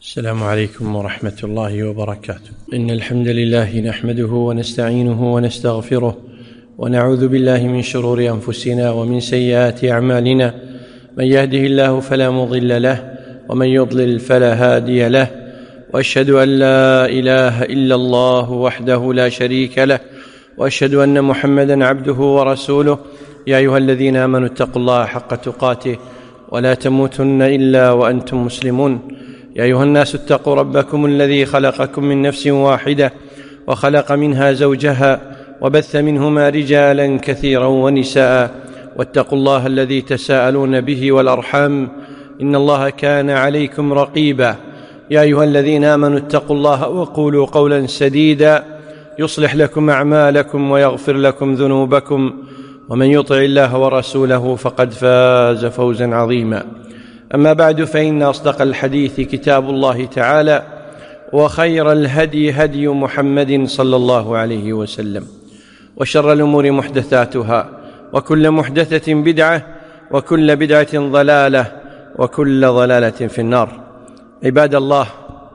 السلام عليكم ورحمة الله وبركاته. إن الحمد لله نحمده ونستعينه ونستغفره ونعوذ بالله من شرور أنفسنا ومن سيئات أعمالنا، من يهده الله فلا مضل له ومن يضلل فلا هادي له، وأشهد أن لا إله إلا الله وحده لا شريك له، وأشهد أن محمدا عبده ورسوله. يا أيها الذين آمنوا اتقوا الله حق تقاته ولا تموتن إلا وأنتم مسلمون. يا أيها الناس اتقوا ربكم الذي خلقكم من نفس واحدة وخلق منها زوجها وبث منهما رجالا كثيرا ونساء، واتقوا الله الذي تساءلون به والأرحام، إن الله كان عليكم رقيبا. يا أيها الذين آمنوا اتقوا الله وقولوا قولا سديدا يصلح لكم أعمالكم ويغفر لكم ذنوبكم، ومن يطع الله ورسوله فقد فاز فوزا عظيما. أما بعد، فإن أصدق الحديث كتاب الله تعالى، وخير الهدي هدي محمد صلى الله عليه وسلم، وشر الأمور محدثاتها، وكل محدثة بدعة، وكل بدعة ضلالة، وكل ضلالة في النار. عباد الله،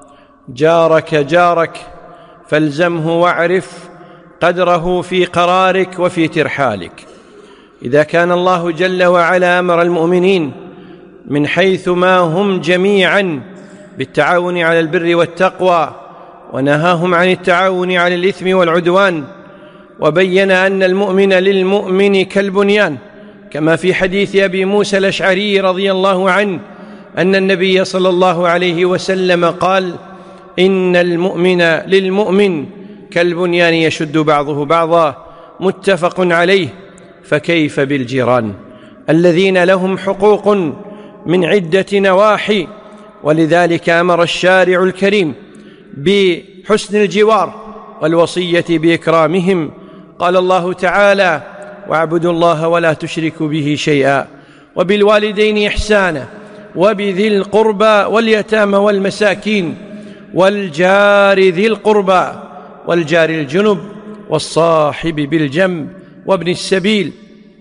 جارك فالزمه واعرف قدره في قرارك وفي ترحالك. إذا كان الله جل وعلا أمر المؤمنين من حيث ما هم جميعا بالتعاون على البر والتقوى، ونهاهم عن التعاون على الإثم والعدوان، وبين أن المؤمن للمؤمن كالبنيان، كما في حديث أبي موسى الأشعري رضي الله عنه أن النبي صلى الله عليه وسلم قال: إن المؤمن للمؤمن كالبنيان يشد بعضه بعضا، متفق عليه. فكيف بالجيران الذين لهم حقوق من عدة نواحي؟ ولذلك أمر الشارع الكريم بحسن الجوار والوصية بإكرامهم. قال الله تعالى: واعبدوا الله ولا تشركوا به شيئا، وبالوالدين إحسانا، وبذي القربى واليتامى والمساكين، والجار ذي القربى، والجار الجنب، والصاحب بالجنب، وابن السبيل،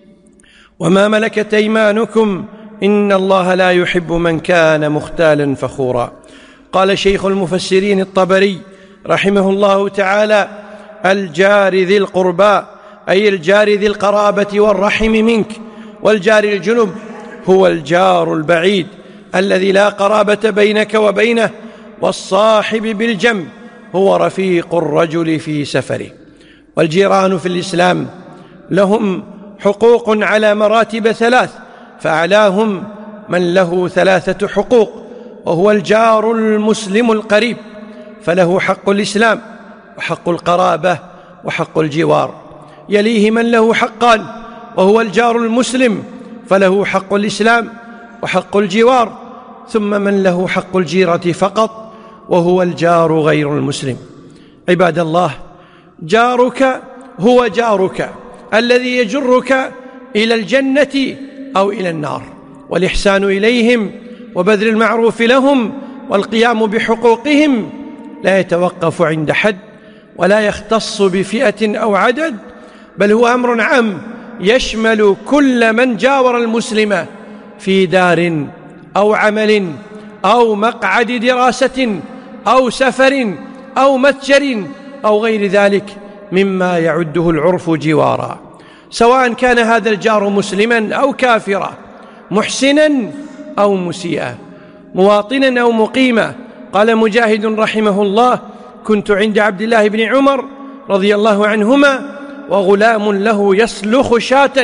وما ملكت أيمانكم، إن الله لا يحب من كان مختالا فخورا. قال شيخ المفسرين الطبري رحمه الله تعالى: الجار ذي القربى أي الجار ذي القرابة والرحم منك، والجار الجنب هو الجار البعيد الذي لا قرابة بينك وبينه، والصاحب بالجنب هو رفيق الرجل في سفره. والجيران في الإسلام لهم حقوق على مراتب ثلاث، فأعلاهم من له 3 حقوق، وهو الجار المسلم القريب، فله حق الإسلام وحق القرابة وحق الجوار. يليه من له حقان، وهو الجار المسلم، فله حق الإسلام وحق الجوار، ثم من له حق الجيرة فقط، وهو الجار غير المسلم. عباد الله، جارك هو جارك الذي يجرك إلى الجنة أو إلى النار، والإحسان إليهم وبذل المعروف لهم والقيام بحقوقهم لا يتوقف عند حد، ولا يختص بفئة أو عدد، بل هو أمر عام يشمل كل من جاور المسلم في دار أو عمل أو مقعد دراسة أو سفر أو متجر أو غير ذلك مما يعده العرف جوارا، سواء كان هذا الجار مسلما أو كافرا، محسنا أو مسيئا، مواطنا أو مقيما. قال مجاهد رحمه الله: كنت عند عبد الله بن عمر رضي الله عنهما وغلام له يسلخ شاة،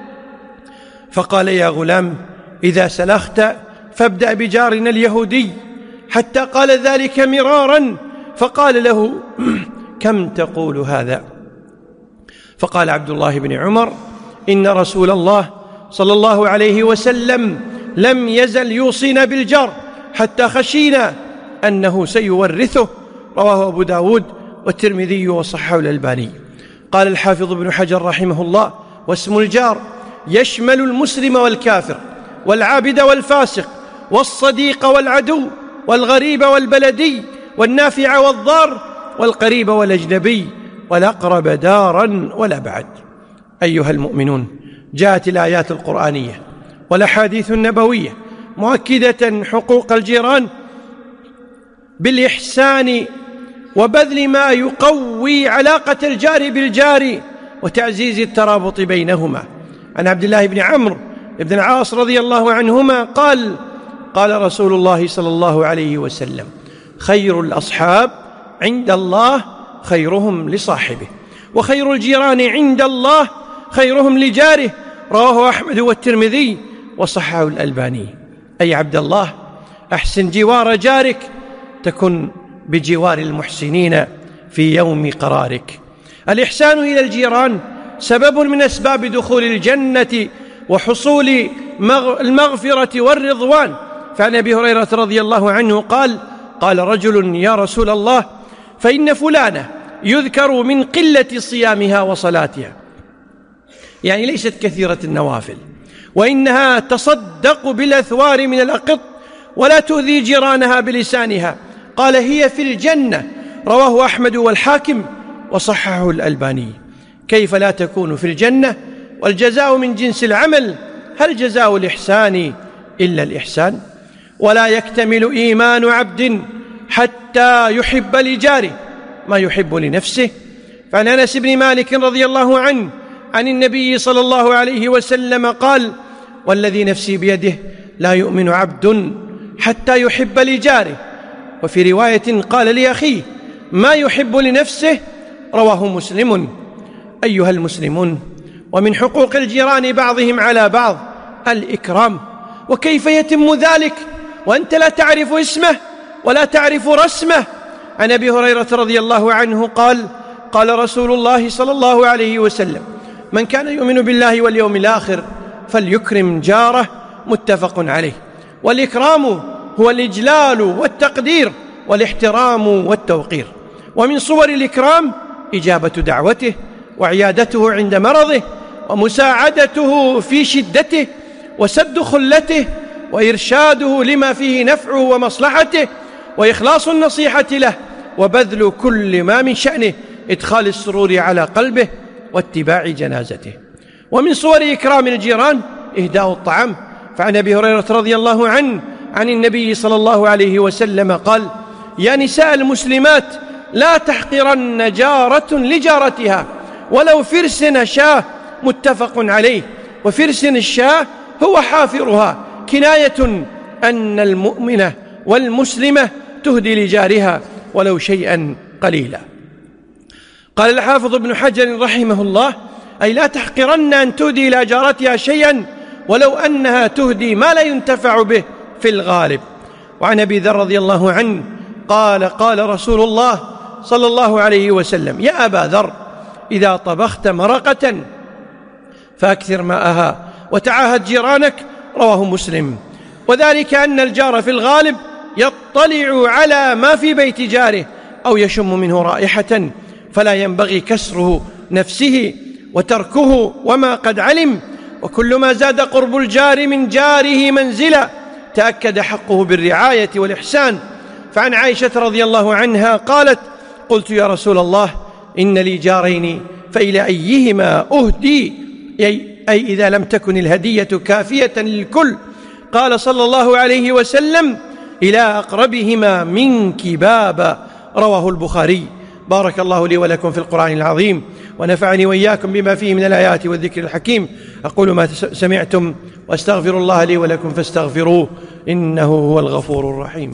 فقال: يا غلام، إذا سلخت فابدأ بجارنا اليهودي، حتى قال ذلك مرارا، فقال له: كم تقول هذا؟ فقال عبد الله بن عمر: إن رسول الله صلى الله عليه وسلم لم يزل يوصينا بالجار حتى خشينا أنه سيورثه. رواه أبو داود والترمذي وصححه الألباني. قال الحافظ ابن حجر رحمه الله: واسم الجار يشمل المسلم والكافر، والعابد والفاسق، والصديق والعدو، والغريب والبلدي، والنافع والضار، والقريب والأجنبي، والأقرب دارا والأبعد. أيها المؤمنون، جاءت الآيات القرآنية والأحاديث النبوية مؤكدة حقوق الجيران بالإحسان وبذل ما يقوي علاقة الجار بالجار وتعزيز الترابط بينهما. عن عبد الله بن عمرو بن العاص رضي الله عنهما قال: قال رسول الله صلى الله عليه وسلم: خير الأصحاب عند الله خيرهم لصاحبه، وخير الجيران عند الله خيرهم لجاره. رواه أحمد والترمذي وصححه الألباني. أي عبد الله، أحسن جوار جارك تكن بجوار المحسنين في يوم قرارك. الإحسان إلى الجيران سبب من أسباب دخول الجنة وحصول المغفرة والرضوان. فعن أبي هريرة رضي الله عنه قال: قال رجل: يا رسول الله، فإن فلانة يذكر من قلة صيامها وصلاتها، يعني ليست كثيرة النوافل، وإنها تصدق بالأثوار من الأقط ولا تؤذي جيرانها بلسانها. قال: هي في الجنة. رواه أحمد والحاكم وصححه الألباني. كيف لا تكون في الجنة والجزاء من جنس العمل؟ هل جزاء الإحسان إلا الإحسان؟ ولا يكتمل إيمان عبد حتى يحب لجاره ما يحب لنفسه. فعن أنس بن مالك رضي الله عنه عن النبي صلى الله عليه وسلم قال: والذي نفسي بيده لا يؤمن عبد حتى يحب لجاره. وفي رواية قال لأخيه: ما يحب لنفسه. رواه مسلم. أيها المسلمون، ومن حقوق الجيران بعضهم على بعض الإكرام. وكيف يتم ذلك وأنت لا تعرف اسمه ولا تعرف رسمه؟ عن أبي هريرة رضي الله عنه قال: قال رسول الله صلى الله عليه وسلم: من كان يؤمن بالله واليوم الآخر فليكرم جاره. متفق عليه. والإكرام هو الإجلال والتقدير والاحترام والتوقير. ومن صور الإكرام إجابة دعوته وعيادته عند مرضه ومساعدته في شدته وسد خلته وإرشاده لما فيه نفعه ومصلحته وإخلاص النصيحة له وبذل كل ما من شأنه إدخال السرور على قلبه واتباع جنازته. ومن صور إكرام الجيران إهداء الطعام. فعن أبي هريرة رضي الله عنه عن النبي صلى الله عليه وسلم قال: يا نساء المسلمات، لا تحقرن جارة لجارتها ولو فرس شاة. متفق عليه. وفرس الشاة هو حافرها، كناية أن المؤمنة والمسلمة تهدي لجارها ولو شيئا قليلا. قال الحافظ ابن حجر رحمه الله: أي لا تحقرن أن تهدي إلى جارتها شيئا ولو أنها تهدي ما لا ينتفع به في الغالب. وعن أبي ذر رضي الله عنه قال: قال رسول الله صلى الله عليه وسلم: يا أبا ذر، إذا طبخت مرقة فأكثر ماءها وتعاهد جيرانك. رواه مسلم. وذلك أن الجار في الغالب يطلع على ما في بيت جاره أو يشم منه رائحة، فلا ينبغي كسره نفسه وتركه وما قد علم. وكل ما زاد قرب الجار من جاره منزلا تأكد حقه بالرعاية والإحسان. فعن عائشة رضي الله عنها قالت: قلت يا رسول الله، إن لي جارين فإلى أيهما أهدي؟ أي إذا لم تكن الهدية كافية للكل. قال صلى الله عليه وسلم: إلى أقربهما منك بابا. رواه البخاري. بارك الله لي ولكم في القرآن العظيم، ونفعني وإياكم بما فيه من الآيات والذكر الحكيم. أقول ما سمعتم وأستغفر الله لي ولكم فاستغفروه، إنه هو الغفور الرحيم.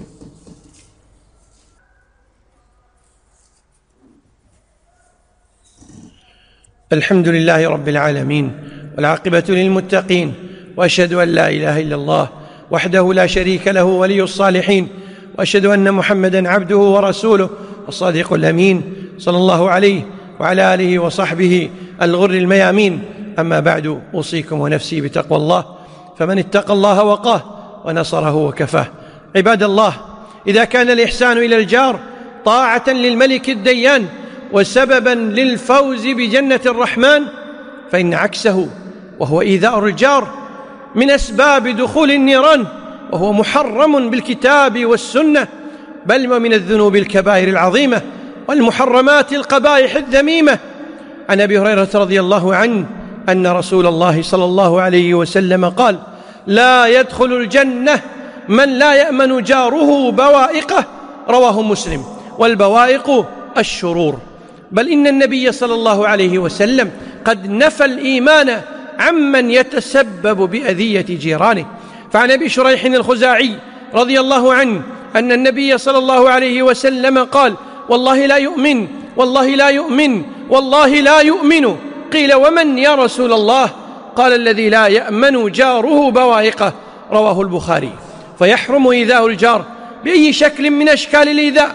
الحمد لله رب العالمين، والعاقبة للمتقين، وأشهد أن لا إله إلا الله وحده لا شريك له ولي الصالحين، وأشهد أن محمدًا عبده ورسوله الصادق الأمين، صلى الله عليه وعلى آله وصحبه الغر الميامين. أما بعد، أوصيكم ونفسي بتقوى الله، فمن اتقى الله وقاه ونصره وكفاه. عباد الله، إذا كان الإحسان إلى الجار طاعة للملك الديان وسببا للفوز بجنة الرحمن، فإن عكسه وهو إيذاء الجار من أسباب دخول النيران، وهو محرم بالكتاب والسنة، بل ومن الذنوب الكبائر العظيمة والمحرمات القبائح الذميمة. عن أبي هريرة رضي الله عنه أن رسول الله صلى الله عليه وسلم قال: لا يدخل الجنة من لا يأمن جاره بوائقه. رواه مسلم. والبوائق الشرور. بل إن النبي صلى الله عليه وسلم قد نفى الإيمان عمن يتسبب بأذية جيرانه. فعن أبي شريح الخزاعي رضي الله عنه أن النبي صلى الله عليه وسلم قال: والله لا يؤمن، والله لا يؤمن، والله لا يؤمن. قيل: ومن يا رسول الله؟ قال: الذي لا يأمن جاره بوائقه. رواه البخاري. فيحرم إيذاء الجار بأي شكل من أشكال الإيذاء،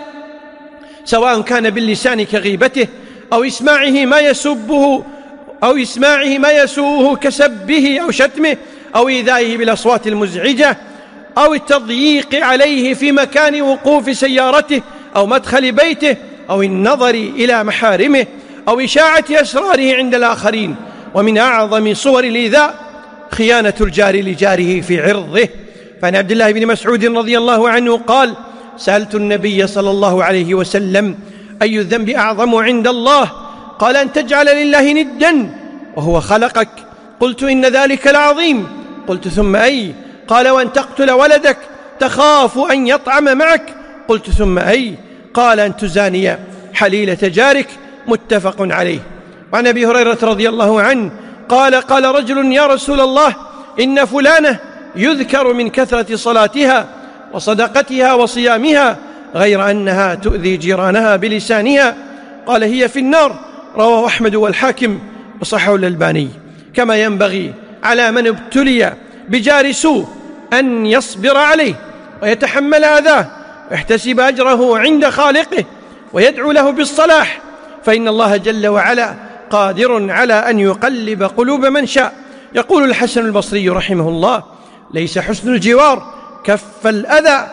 سواء كان باللسان كغيبته، أو إسماعه ما يسبه، أو إسماعه ما يسوءه كسبه أو شتمه، أو إيذائه بالأصوات المزعجة، أو التضييق عليه في مكان وقوف سيارته أو مدخل بيته، أو النظر إلى محارمه، أو إشاعة أسراره عند الآخرين. ومن أعظم صور الإيذاء خيانة الجار لجاره في عرضه. فعن عبد الله بن مسعود رضي الله عنه قال: سألت النبي صلى الله عليه وسلم: أي الذنب أعظم عند الله؟ قال: أن تجعل لله ندا وهو خلقك. قلت: إن ذلك العظيم. قلت: ثم أي؟ قال: وأن تقتل ولدك تخاف أن يطعم معك. قلت: ثم أي؟ قال: أن تزاني حليلة جارك. متفق عليه. وعن أبي هريرة رضي الله عنه قال: قال رجل: يا رسول الله، إن فلانة يذكر من كثرة صلاتها وصدقتها وصيامها، غير أنها تؤذي جيرانها بلسانها. قال: هي في النار. رواه أحمد والحاكم وصححه الألباني. كما ينبغي على من ابتلي بجار سوء أن يصبر عليه ويتحمل أذاه ويحتسب أجره عند خالقه ويدعو له بالصلاح، فإن الله جل وعلا قادر على أن يقلب قلوب من شاء. يقول الحسن البصري رحمه الله: ليس حسن الجوار كف الأذى،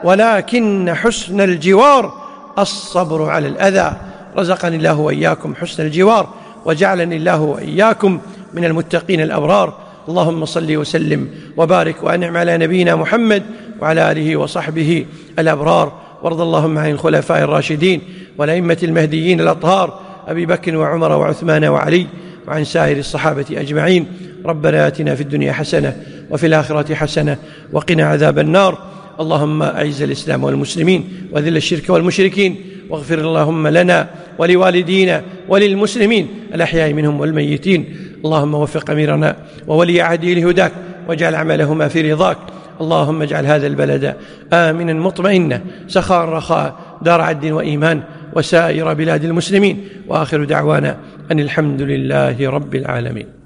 ولكن حسن الجوار الصبر على الأذى. رزقني الله وإياكم حسن الجوار، وجعلني الله وإياكم من المتقين الأبرار. اللهم صل وسلم وبارك وأنعم على نبينا محمد وعلى آله وصحبه الأبرار. وارض اللهم عن الخلفاء الراشدين والأئمة المهديين الأطهار أبي بكر وعمر وعثمان وعلي، وعن سائر الصحابة أجمعين. ربنا آتنا في الدنيا حسنة وفي الآخرة حسنة وقنا عذاب النار. اللهم أعز الإسلام والمسلمين وذل الشرك والمشركين، واغفر اللهم لنا ولوالدينا وللمسلمين الأحياء منهم والميتين. اللهم وفق أميرنا وولي عهده لهداك، واجعل عملهما في رضاك. اللهم اجعل هذا البلد آمنا مطمئنا سخاء رخاء دار عدل وإيمان، وسائر بلاد المسلمين. وآخر دعوانا أن الحمد لله رب العالمين.